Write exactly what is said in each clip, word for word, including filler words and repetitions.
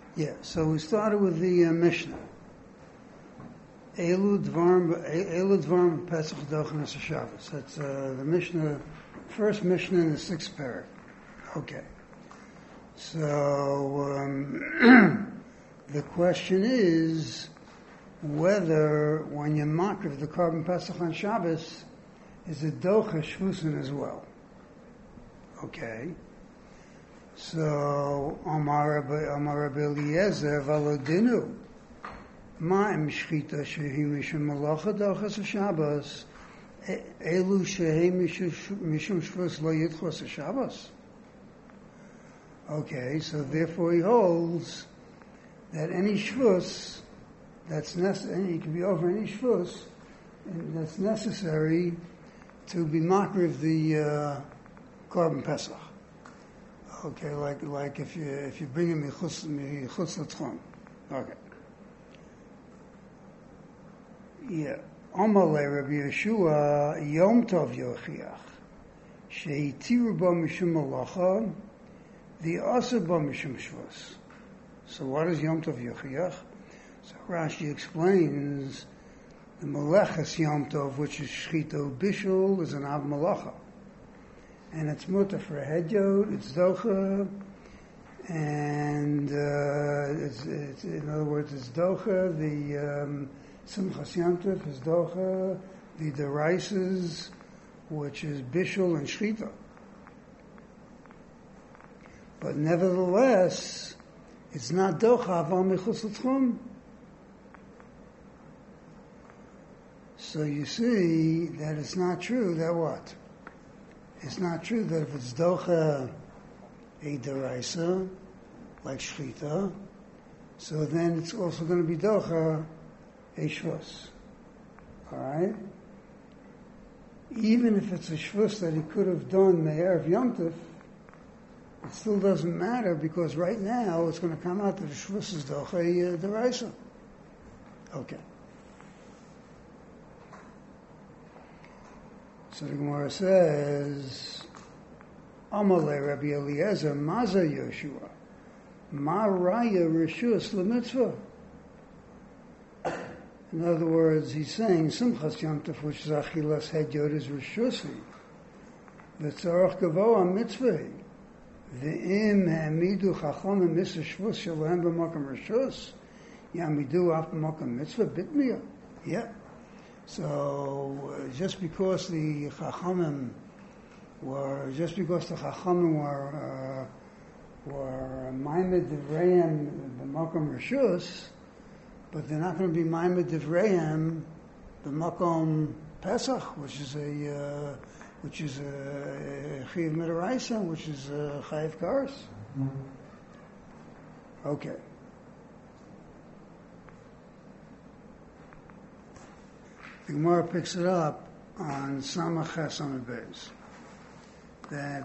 Yeah, so we started with the uh, Mishnah. Elu Dvarim Elu Dvarim Pesach Dochen Shabbos. That's uh, the Mishnah, first Mishnah in the sixth parak. Okay. So um, the question is whether when you makriv the carbon Pesach on Shabbos, is it docha shvusin as well? Okay. So Amar Rabbi Eliezer Valodinu Ma'im Shchita Shehi Mishum Malacha Dochas Shabbos Elu Shehi Mishum Shvus Lo Yidchos Shabbos. Okay, so therefore he holds that any shvus that's necessary, it can be over any shvus that's necessary to be makriv the uh, carbon pesach. Okay, like like if you if you bring him michutz michutz l'tchum. Okay. Yeah. Amalei Rabbi Yeshua Yom Tov Yochiach sheitiru bo mishum malacha the asa bo mishum shvus. So what is Yom Tov Yochiach? So Rashi explains the Melechas Yom Tov, which is Shchita Bishul, is an Av Malacha. And it's mutter for a hedyot, it's docha, and uh, it's, it's, in other words, it's docha, the um, Simchas Yom Tov is docha, the deraises, which is Bishul and Shchita. But nevertheless, it's not docha aval michutz l'tchum. So you see that it's not true that what? It's not true that if it's docha a deraisa, like shchita, so then it's also going to be docha a shvus. Alright? Even if it's a shvus that he could have done the Erev Yom Tov, it still doesn't matter because right now it's going to come out that the shvus is docha a deraisa. Okay. So the Gemara says, Amalei Rabbi Eliezer Maza Yoshua Ma Raya Rishus L'Mitzvah. In other words, he's saying Simchas Yom Tov, which is Achilas Hedyot, is Rishusi. V'tzarach Gavoa Mitzvah. V'im Ha'amidu Chacham Mitzvah Shvus Shalem B'makam Rishus Ya'amidu Af B'makam Mitzvah Bitmiyah. Yeah. So uh, just because the Chachamim were, just because the Chachamim were uh, were Maimed Divrayim b'Makom Rishus, but they're not going to be Maimed Divrayim b'Makom Pesach, which is a uh, which is a Chiv Midaraisa, which is a Chayiv Kares. Mm-hmm. Okay. The Gemara picks it up on Samach Ches Amud Beis that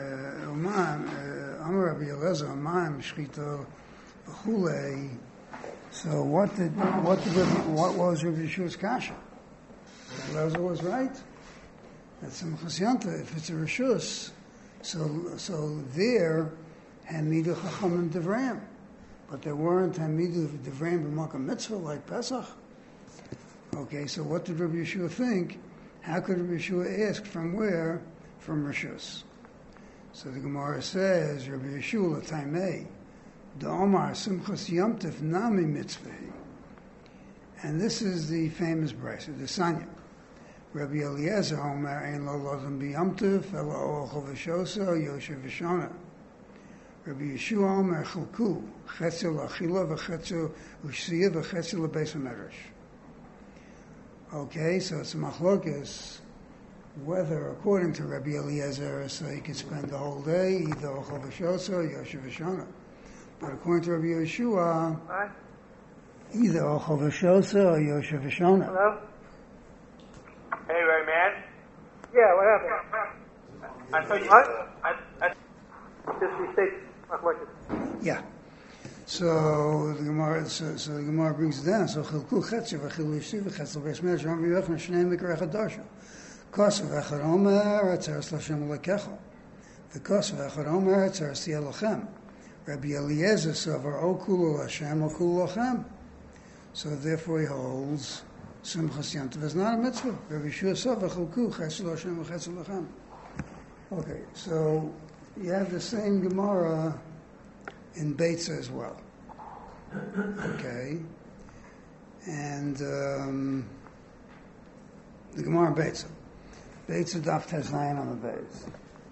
Umam Amar Rabbi Eliezer Umam Shchita B'Chulei. So what did what did what was Rabbi Yeshua's kasha? Rabbi Eliezer was right. That's Simchas Yom Tov. If it's a rishus, so so there Hamidu Chachamim Devrayim, but there weren't Hamidu Devrayim b'Makam Mitzvah like Pesach. Okay, so what did Rabbi Yeshua think? How could Rabbi Yeshua ask from where? From Rishus. So the Gemara says, Rabbi Yeshua l'taimei, da'omar simchas yom tov nami mitzvah. And this is the famous brisa, the Sanya. Rabbi Eliezer omer ein lo lozim b'yom tov, elo ochel v'shosa, yoshev v'shona. Rabbi Yeshua omer chilku, chetzel achila v'chetzel u'shiyah v'chetzel l'beis ha'medrash. Okay, so it's a machlokes whether, according to Rabbi Eliezer, so he could spend the whole day either ochel v'shosa or yoshev v'shona. But according to Rabbi Yeshua, Hi. either ochel v'shosa or yoshev v'shona. Hello? Hey, Ray Man. Yeah, what happened? I thought you. What? I, I, Just restate machlokes. Yeah. So the Gemara, so, so the Gemara brings it down. So chilku chetzer v'chilu yishiv v'chetzel beis medrash Rabbi Yochanan shnei mikra chadasha. Kosav echad omer atzeres l'Hashem lekecha. The kosav echad omer atzeres l'Elochem. Rabbi Eliezer Savar O Kulu Hashem O Kulu Lachem. So therefore he holds Simchas Yom Tov is not a mitzvah. Rabbi Yeshua Savar Chilku Chesed Hashem O Chesed Lachem. Okay, so you have the same Gemara in Beitza as well. Okay, and um, the Gemara in Beitza. Beitza Daf Tezayin on the base.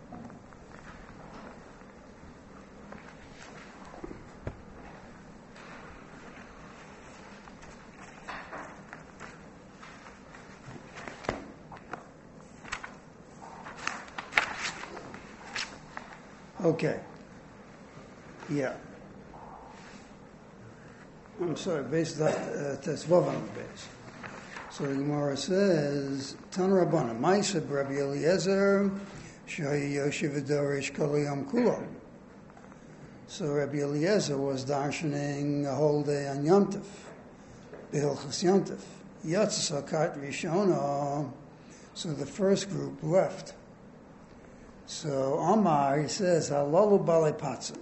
Okay. Yeah. I'm sorry, base that Tesvav on the base. So the Gemara says, Tan Rabbana, Ma'aseh Rabbi Eliezer, Shaya Yoshev Dorish Kol Yom Kulo. So Rabbi Eliezer was darshaning a whole day on Yom Tov, B'Hilchas Yom Tov. Yatzis Hakat Rishona. So the first group left. So Omar, he says, Halalu Balei Patzim.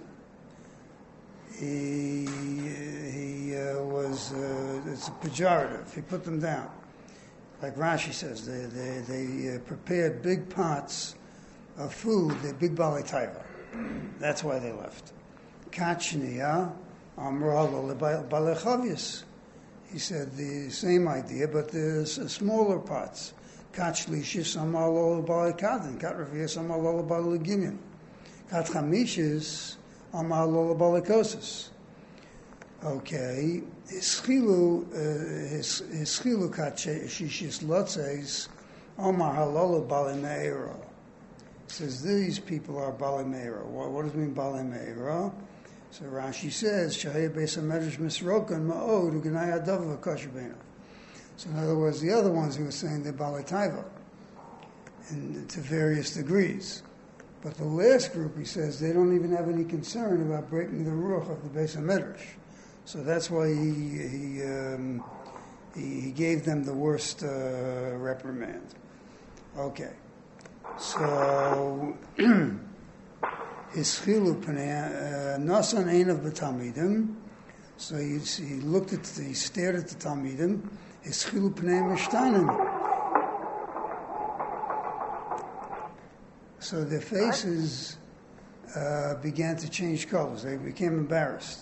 He, he uh, was, uh, it's a pejorative. He put them down. Like Rashi says, they, they, they uh, prepared big pots of food, they're big Balei Taiva. That's why they left. Kachniya, Amralo Balei Chavyas. He said the same idea, but there's uh, smaller pots. Kat shlishis amalo balei kadin, kat revius amalo balei legimin, kat chamishis amalo balei kosis. Okay, hischilu hischilu kat shishis lotzes amar halolu balei meira. Says these people are balei meira. What, what does it mean balei meira? So Rashi says shahei beis hamedrash misrokan ma'od u'gnai adav v'kosher beinav. So in other words, the other ones he was saying they're Balei Taiva, and to various degrees. But the last group, he says, they don't even have any concern about breaking the ruach of the Beis HaMidrash. So that's why he he, um, he, he gave them the worst uh, reprimand. Okay. So, his chilu pnei, nasan ein of b'talmidim. So he, he looked at, the, he stared at the Talmidim. His chilu pnei mishtanim. So their faces uh, began to change colors. They became embarrassed.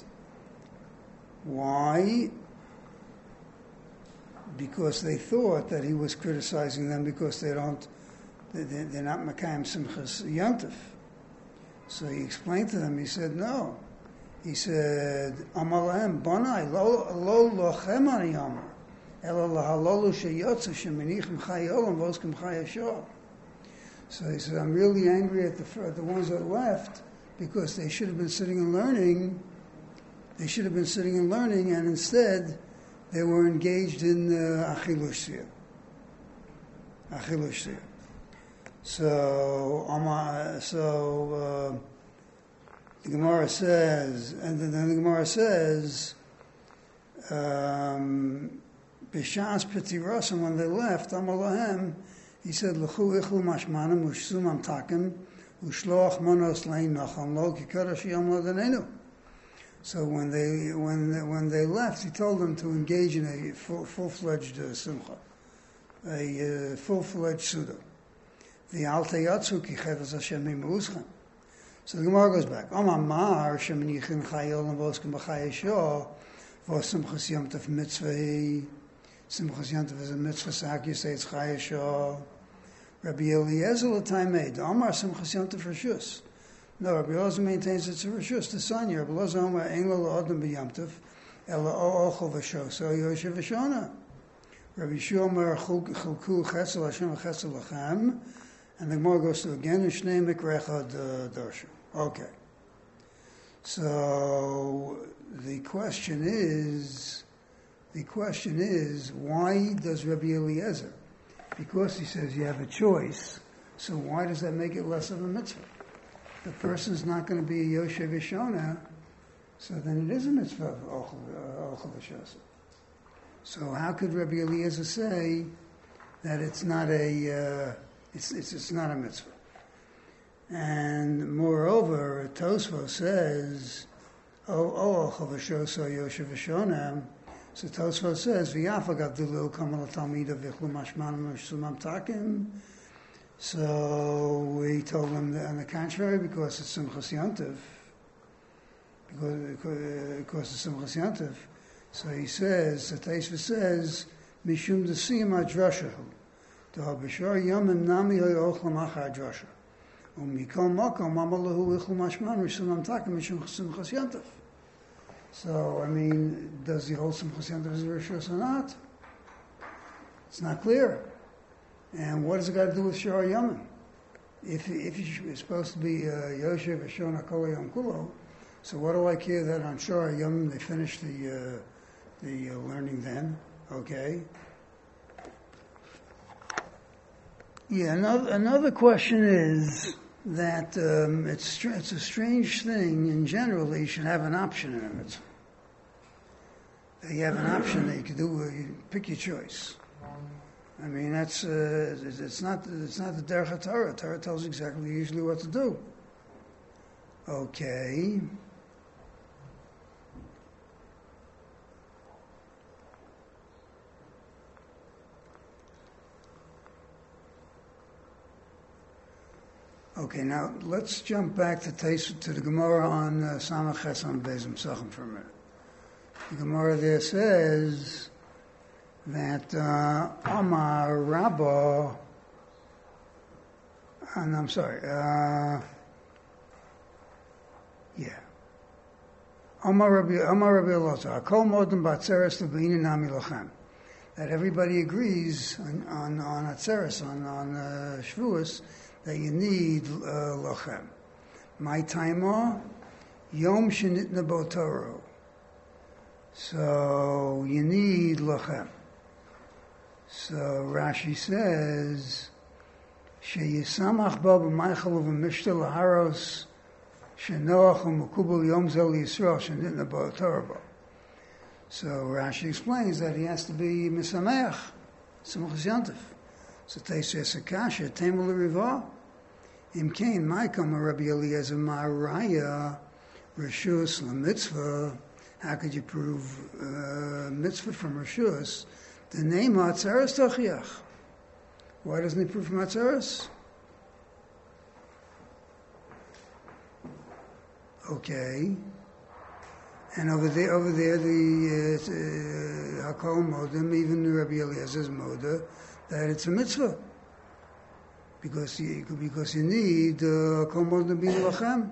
Why? Because they thought that he was criticizing them because they don't, they're not Mekayim Simchas Yom Tov. So he explained to them. He said, "No." He said, "Amalahem bonai lo lo lochem ani yomer, ela lahalolu sheyotzu sheminichem chayolam voskem chayashor." So he said, "I'm really angry at the at the ones that left because they should have been sitting and learning. They should have been sitting and learning, and instead they were engaged in achilushia. Uh, achilushia. So, um, so uh, the Gemara says, and then the Gemara says, um, B'shas Petirosim, when they left, Amalahem, he said, L'chu ichlu mashmanim u'shsum amtakim u'shloach monos lein nacham lo kikodesh yom ladanenu. So when they when when they left, he told them to engage in a full, full-fledged uh, simcha, a uh, full-fledged suda. The alte yatsu ki chefes Hashem mimuschem. So the Gemara goes back. Omar mar shemenichim chayol and voskim b'chayesho vos simchas yom tov mitzvah. Simchas yom tov is a mitzvah. Sak you say it's chayesho. Rabbi Eliezer l'taimei. Omar simchas yom tov rishus. No, Rabbi Eliezer maintains it's a rishus. The son, Rabbi Eliezer Omar ein lo l'odem b'yom tov ela o ochel v'sho. So Yoshev v'shona. Rabbi Yeshua Omer chulku chesel Hashem v'chesel lachem. And the Gemara goes to again, Shnei Mikrechad Darshu. Okay. So the question is, the question is, why does Rabbi Eliezer? Because he says you have a choice. So why does that make it less of a mitzvah? The person's not going to be a Yoshev Yishona, so then it is a mitzvah of Ochel V'Shasa. So how could Rabbi Eliezer say that it's not a uh, It's, it's it's not a mitzvah. And moreover, Tosfos says Oh, oh, Chavashos so Yoshev Shonem. So Tosfos says, V'yafagav dilil kamal talmida v'chlu mashmanam v'shumam takim. So we told him that on the contrary, because it's Simchas Yantiv, because, because, because it's Simchas Yantiv. So he says, the Tosfos says, Mishum Desiyam Adrashahu. To Habashar Yaman Nami Hoyochlam Acha Adrasha. Umikol Makom Amalahu Ichlu Mashman Rishunam Takim Mishum Simchas Yantiv. So, I mean, does he hold Simchas Yantiv as a Rishus or not? It's not clear. And what does it got to do with Shar Yaman? If if it's supposed to be Yoshev V'Shon HaKol Yom Kulo, so what do I care that on Shar Yaman they finish the uh, the uh, learning then? Okay. Yeah. Another another question is that um, it's it's a strange thing in general that you should have an option in it. That you have an option that you can do. You pick your choice. I mean, that's uh, it's not it's not the Derech Torah. Torah tells exactly usually what to do. Okay. Okay, now let's jump back to Tais, to the Gemara on uh, Samach Ches on Bezim Sachem for a minute. The Gemara there says that uh, Amar Rabba, and I'm sorry, uh, yeah, Amar Rabbi Amar Rabbi Elazar, Kol Modem Batzeres Lebeinu Nami Lachem. That everybody agrees on on, on Atzeres, on on uh, Shavuos, that you need uh, Lachem. My timer, Yom Shenitna Botoro. So you need Lachem. So Rashi says, Sheyisamach ba b'maychal u'v'mishta laharos shenoach u'mukubal yom zel Yisrael shenitna b'Torah ba. So Rashi explains that he has to be misameach, Simchas Yantiv. So Tosfos Akasha Temel Rivah Im Kain Maikam Rabbi Eliezer Ma'araya Rishus LaMitzvah. How could you prove uh, mitzvah from Rishus? The name Atzeres Tochiach. Why doesn't he prove from Atzeres? Okay. And over there, over there, the uh, Hakol Modem, even Rabbi Eliezer's Moda, that it's a mitzvah because you because you need Hakol Modem bin Lachem.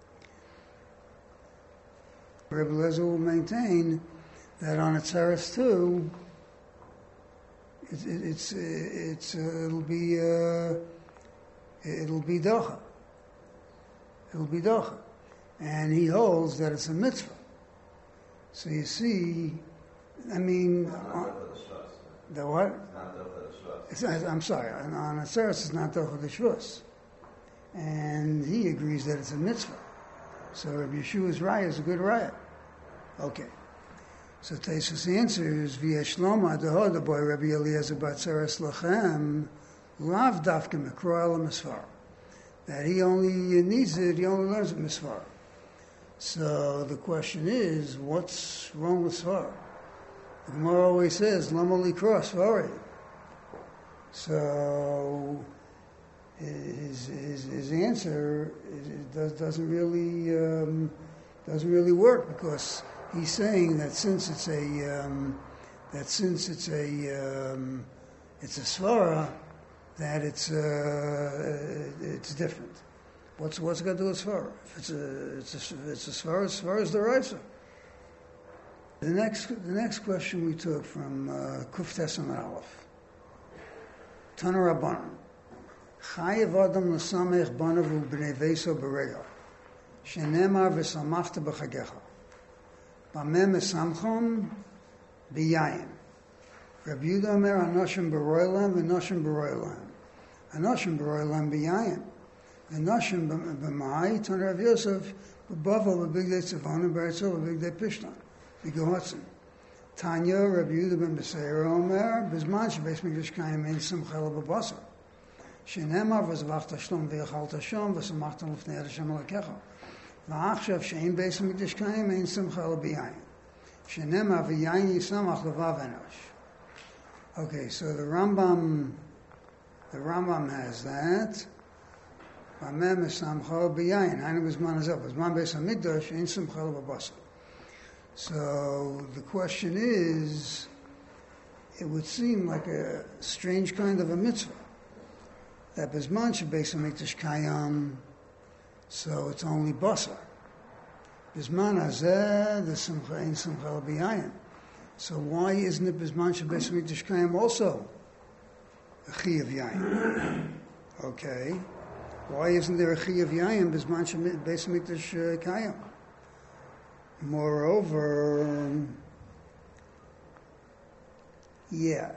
Rabbi Eliezer will maintain that on Atzeres too. It, it, it's it's uh, it'll be uh, it'll be docha. It'll be docha, and he holds that it's a mitzvah. So you see, I mean, uh, the what? It's not, I'm sorry, on, on Atzeres it's not docha the shvus, and he agrees that it's a mitzvah. So Rabbi Yeshua's raya is a good raya. Okay. So Tosfos answers, V'yeshloma dehoda boy Rabbi Eliezer Batzeres Lachem lav dafka mikroel misfar. That he only needs it, he only learns it misfar. So the question is, what's wrong with sfar? The Gemara always says, Lama likra sfari. So his, his, his answer it does, doesn't really um, doesn't really work because he's saying that since it's a um, that since it's a um, it's a svara, that it's uh, it's different. What's what's it got to do with svara? If it's a it's a it's a svara, svara is the raisa. The next the next question we took from uh, Kuftes and Aleph. Tana Rabbanan. Chayev Adam l'samech banav u'bnei veiso b'reya. Shenemar v'samachta b'chagecha. B'mem esamchon b'yayim. Rabbi Yehuda Omer anoshim b'roilam v'noshim b'roilam. Anoshim b'roilam b'yayim. V'noshim b'mai ton Rav Yosef b'bavel b'bigdei tzivon b'eretzel b'bigdei pishtan. V'gehotzen. Tanya Rabbi Yehuda ben Beseira Omer b'zman shebeis mikdash kayim ein simcha b'basar. Shenemar v'zvachta shlom v'yachalta shom v'samachta l'fnei Hashem alakecha. ועכשיו שאין בית המקדש קיים, אין שמחה אלא ביין. שנאמר ויין ישמח לבב אנוש. Okay, so the Rambam, the Rambam has that. V'amem esamcha b'yayin. Hainu b'zman hazeh. B'zman beis hamikdash ein simcha ela b'basar. So the question is, it would seem like a strange kind of a mitzvah that b'zman shebeis hamikdash kayam, so it's only basar. B'zman hazeh the simcha ein simcha ela b'yayin. So why isn't it b'zman shebeis hamikdash kayam also a chi of yayin? Okay. Why isn't there a chi of yayin b'zman shebeis hamikdash kayam? Moreover, yeah.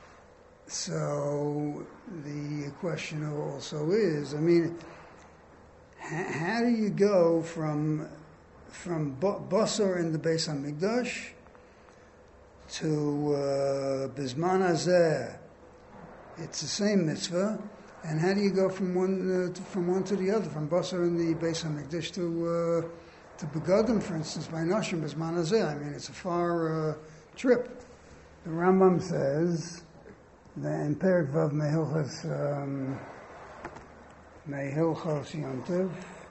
So the question also is, I mean, how do you go from from basar in the Beis Hamikdash to uh, Bizman Hazeh? It's the same mitzvah, and how do you go from one uh, to, from one to the other, from basar in the Beis Hamikdash to uh, to Begadim, for instance, by Nashim Bizman Hazeh? I mean, it's a far uh, trip. The Rambam says that in Perek Vav Mehilchos um, Mehilchos Yontiv.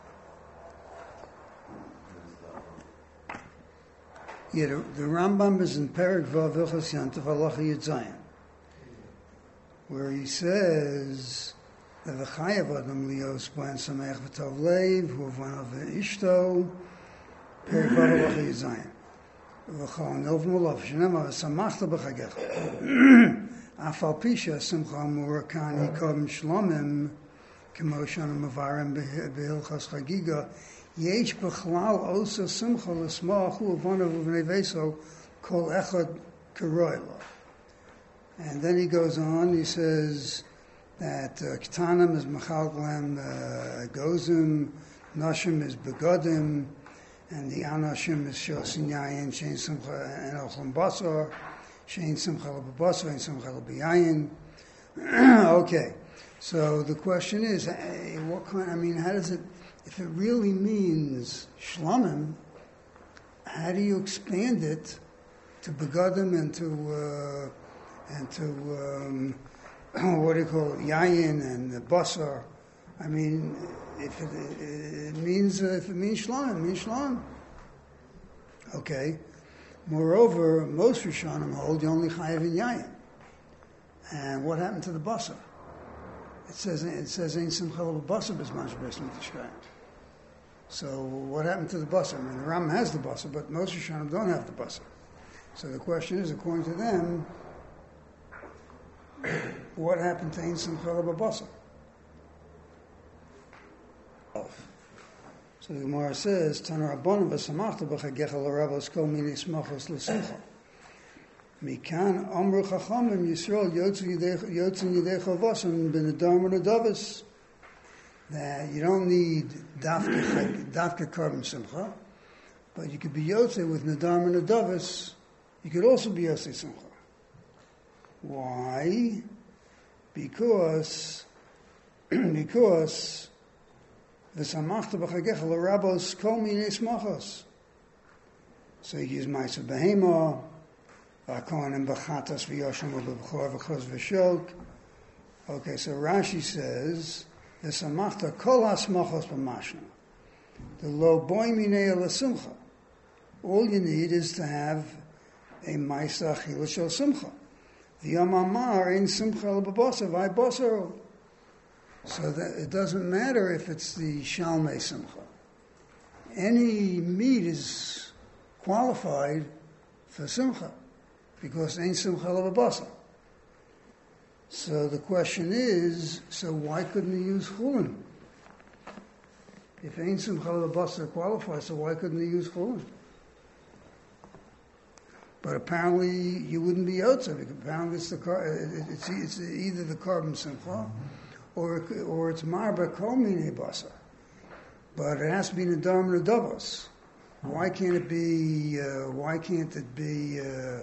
Yeah, the, the Rambam is in Perek Vav Hilchos Yontiv Halacha Yud Zayin, where he says that the Chayav Adam Lios Ban Sameach V'Tov Leiv Hu Vanav Ishto Perek Vav Halacha Yud Zayin. V'chol Nov Mulav Shnema V'Samachta B'Chagecha Afal Pisha Simcha Murakani Kovim Shlomim K'mo Shana Mavarim B'Hilchos Chagiga Yesh B'Chlal Osa Simcha L'Smach Hu Vanav V'Nei Veso Kol Echad K'Royla. And then he goes on, he says that uh, K'tanim is Mechalglem uh, Gozim, Nashim is Begodim, and the Anashim is Shosin Yayin, Shein Simcha and Ochlam Basar, Shein Simcha L'Basar, and Simcha L'Biyayin. Okay, so the question is, hey, what kind, I mean, how does it, if it really means Shlomim, how do you expand it to Begodim and to, uh, and to, um, what do you call it, Yayin and the Basar? I mean, if it, it means, uh, if it means Shlomim, it means Shlomim. Okay. Moreover, most Rishonim hold you only chayav in Yayin. And what happened to the Basar? It says, it says, Ein Simcha Ela B'Basar B'zman Shebeis Hamikdash Kayam. So what happened to the Basar? I mean, the Ram has the Basar, but most Rishonim don't have the Basar. So the question is, according to them, what happened to Ein Simcha Ela B'Basar? So the Gemara says, Tanar Rabbanan v'samachta b'chagecha l'ravos kol mini smachos l'simcha. Mikan amru chachamim Yisrael yotzin yidei chavosam b'nedam v'nedavis. That you don't need dafka dafka carbon simcha, but you could be yotze with nedam and nedavis. You could also be yotze simcha. Why? Because because v'samachta b'chagecha l'rabos kol minei smachos. So you use ma'aser behema, v'akohanim b'chatas v'yoshim v'b'chor v'chos v'shok. Okay, so Rashi says v'samachta kol ha'smachos b'mashna. The lo boy minei l'simcha. All you need is to have a ma'aser achila shel simcha. V'yom amar ein simcha l'b'basar v'ay basar. So that it doesn't matter if it's the Shalmei Simcha. Any meat is qualified for Simcha, because ain't Simcha Ela B'Basar. So the question is, so why couldn't he use Chulin? If ain't Simcha Ela B'Basar qualifies, so why couldn't he use Chulin? But apparently you wouldn't be Yotze, because apparently it's, the, it's, it's either the carbon Simcha, or or it's marba kol minei basar, but it has to be nedam nedavos. Why can't it be? Uh, why can't it be uh,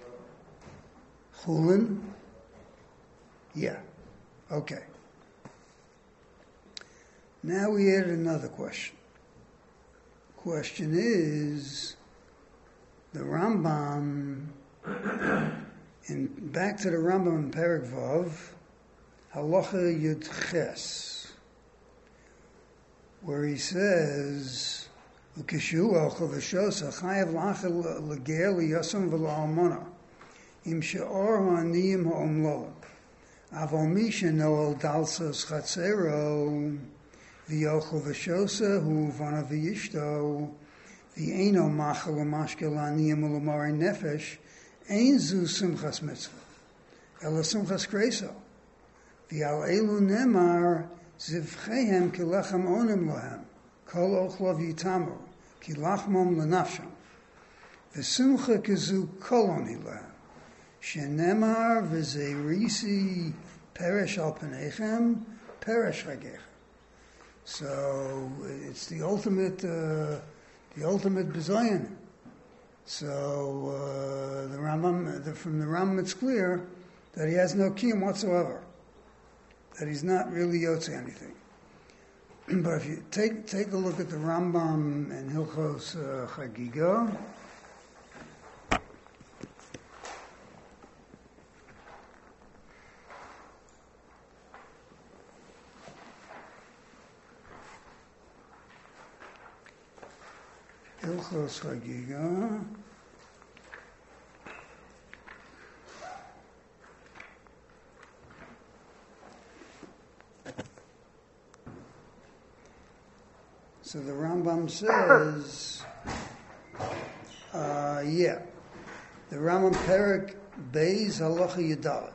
chulin? Yeah, okay. Now we added another question. question is, the Rambam, in, back to the Rambam in Perek Vav, Halacha Yud Ches, where he says, "Ukishu ochel v'shosa chayav lachel leger liyasam v'la'almona im she'or ha'aniyim ha'omlolim avol mi she'noel dalsos chatzero v'yochel v'shosa hu vana v'yishto v'eino machel u'mashkel la'aniyim u'lamari nefesh ein zu simchas mitzvah ela simchas kreso v'al elu nemar zivchehem kilechem onim lohem kol ochlav yitamu ki lachmom lenafsham v'simcha kizu koloni lehem shenemar v'zeirisi perish al penechem perish ragechem." So it's the ultimate, uh, the ultimate bizayon. So uh, the Rambam, the, from the Rambam, it's clear that he has no kiyum whatsoever, that he's not really yotze anything. But if you take take a look at the Rambam in Hilchos uh, Chagiga, Hilchos Chagiga, so the Rambam says, uh, yeah, the Rambam Perek Beis Halacha Yudalad.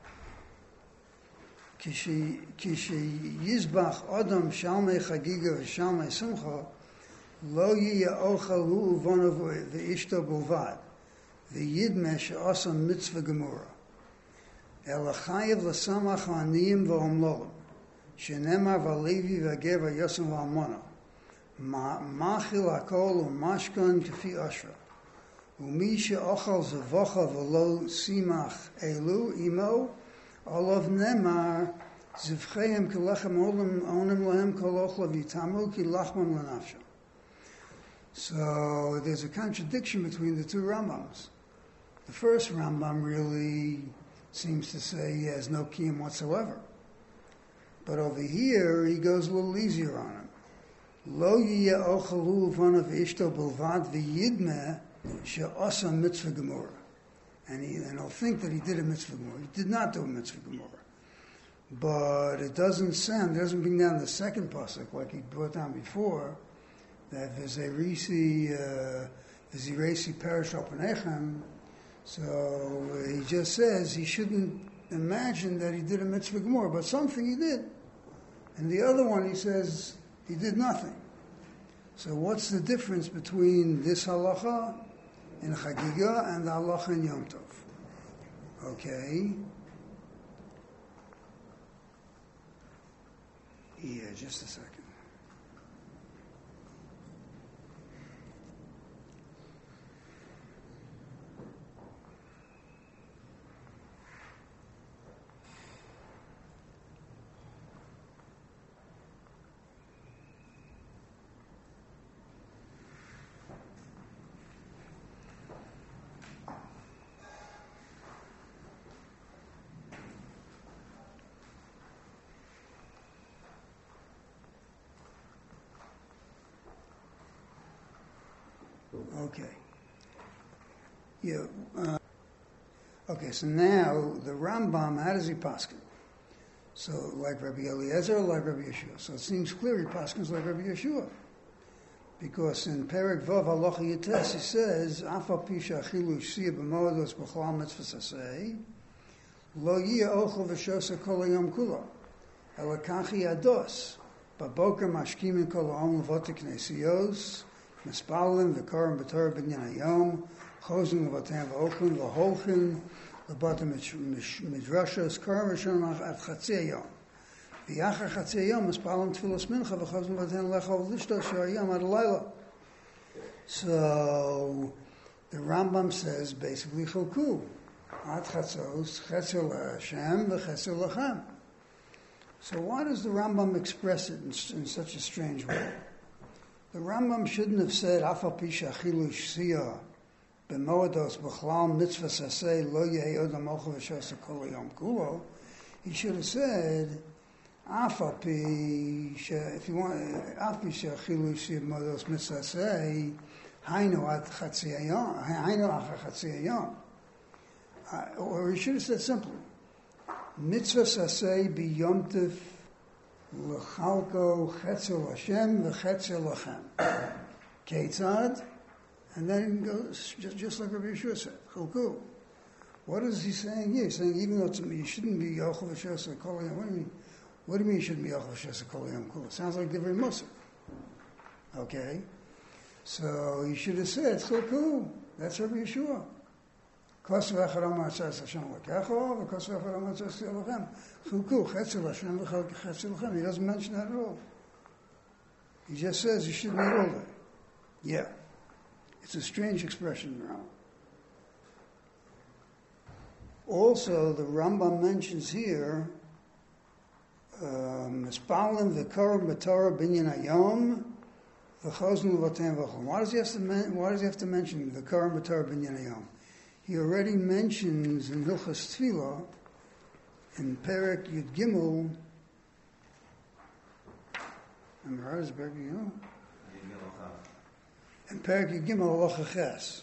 Kishi kishi yizbach adam shalmei chagiga v'shalmei simcha lo yiyah ochel hu uvonav v'ishto bulvad v'yidmeh she'asam mitzvah gemura ela chayev l'samach ha'aniyim v'omlolim shenemar v'alevi v'ager v'yosem v'almona machil hakol u'mashkan kefi ashra u'mi she'ochel zevocha v'lo simach elu imo olav nemar zivcheim kilechem onim lehem kol ochlav yitamu ki lachmam lenafsham. So there's a contradiction between the two Rambams. The first Rambam really seems to say he has no kiyum whatsoever. But over here, he goes a little easier on him. Lo yiyeh ochelu v'anav ishto bilvad v'yidmeh she'asa mitzvah gemura. And, he, and he'll think that he did a mitzvah gemura. He did not do a mitzvah gemura. But it doesn't sound, it doesn't bring down the second pasuk like he brought down before, that v'zeirisi uh, v'zeirisi perish al penechem. So he just says he shouldn't imagine that he did a mitzvah gemura, but something he did. And the other one he says he did nothing. So what's the difference between this halacha in Chagiga and the halacha in Yom Tov? Okay. Yeah, just a second. Okay. Yeah. Uh, okay. So now the Rambam, how does he paskin? So like Rabbi Eliezer, like Rabbi Yeshua. So it seems clear he paskins like Rabbi Yeshua, because in Perek Vav Halacha Yites he says, "Afal pisha achilu shia b'moedos b'chol mitzvah sasei lo yiyeh ochel v'shosa kol hayom kula elakachi ados b'boker mashkimin kol ha'om levotik nesiyos." Mispalim, v'korim b'torah b'nyan hayom, chozim l'vatem v'ochlin, v'holchin, l'batem midrashos, korim v'shon at chatzi hayom. V'yachar chatzi hayom, mispalim tfilos mincha, v'chozim l'vatem lechov lishto sh'hayom ad layla. So, the Rambam says, basically, chilku. At chatzos, chetzer l'Hashem, v'chetzer l'chem. So why does the Rambam express it in, in such a strange way? The Rambam shouldn't have said, Afal Pisha Chilush Siyah, B'moedos B'chlal Mitzvah Saseh Lo Yehi Odom Ocho V'Shasa Kol Yom Kulo. He should have said, Afal Pisha, if you want, Afal Pisha Chilush Siyah B'moedos Mitzvah Saseh, Hainu Ad Chatzi Hayom, Hainu Acha Chatzi Hayom. Or he should have said simply, Mitzvah Saseh B'Yom Tif L'chalko Chetzel Hashem V'Chetzel Lachem. Ketzad, and then he goes just, just like Rabbi Yeshua said, Chilku. What is he saying here? He's saying even though it's, you shouldn't be Yochel V'Shasa Kol Yom. What do you mean? What do you mean you shouldn't be Yochel V'Shasa Kol Yom Kula? Sounds like Divrei Musa. Okay, so he should have said Chilku. That's Rabbi Yeshua. Kos v'acharam ha'atzas Hashem l'kecho, v'kos v'acharam ha'atzas l'chem. Chilku, chetzel Hashem v'chetzel l'chem. He doesn't mention that at all. He just says you shouldn't eat all that. Yeah. It's a strange expression now. Also, the Rambam mentions here, Mispalin v'korim b'torah binyan hayom, v'choznu v'otem v'chol. Why does he have to men- Why does he have to mention v'korim b'torah binyan hayom? He already mentions in Hilchas Tefillah, in Perek Yud Gimel, and where is Perek Yud Gimel? In Perek Yud Gimel Halacha Ches.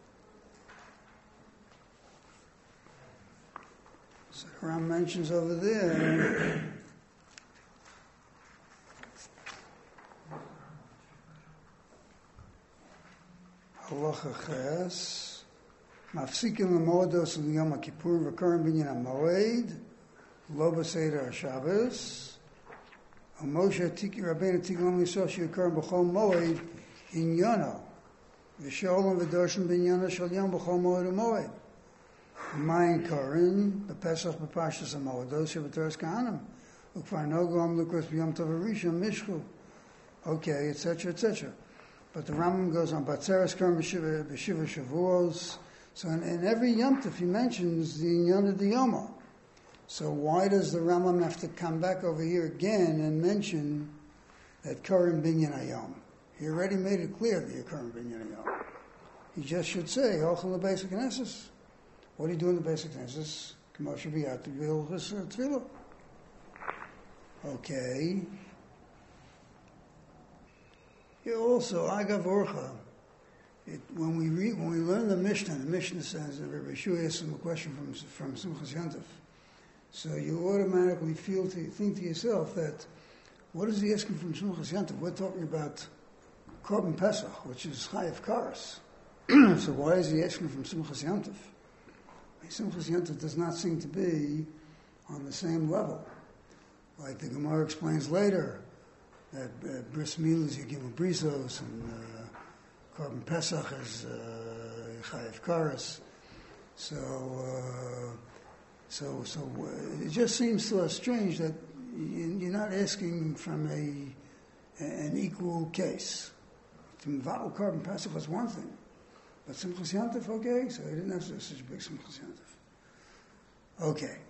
So the Ram mentions over there, Halacha Ches, Mafsikim l'moedos l'yom ha'kippur v'korim binyan ha'moed, lo b'seder ha'Shabbos, u'Moshe tiki Rabbeinu tiglom l'sol she'yikorim b'chol moed in yono, v'sholem v'doshim binyan shel yom b'chol moed u'moed. Mayin korin, b'pesach b'pashas ha'moedos she'v'toras kahanim, u'kfar nogo am lukos b'yom tov ha'rishon mishchu. Okay, et cetera, et cetera. But the Rambam goes on, Batzeres korim b'shiva shavuos. So in, in every Yom Tov he mentions the Inyan of the Yoma. So why does the Rambam have to come back over here again and mention that Korim Binyan Hayom? He already made it clear that you're Korim Binyan Hayom. He just should say, Hochel the basic Knesses. What do you do in the basic Knesses? K'moshe b'yat v'ilchus tefillah. Okay. Here also, Agav Orcha. It, when we read, when we learn the Mishnah, the Mishnah says that Rabbi Yeshua asked him a question from from Simchas Yontif. So you automatically feel to think to yourself that what is he asking from Simchas Yontif? We're talking about Korban Pesach, which is Chayav Karas. So why is he asking from Simchas Yontif? Simchas Yontif does not seem to be on the same level. Like the Gemara explains later that uh, Bris Milah is Yigimel Brisos and uh, Korban Pesach is uh, Chayav Karas. So, uh, so, so uh, it just seems to us strange that you're not asking from a an equal case. To Mvatal Korban Pesach was one thing, but Simchas Yontif, okay, so he didn't have such a big Simchas Yontif. Okay.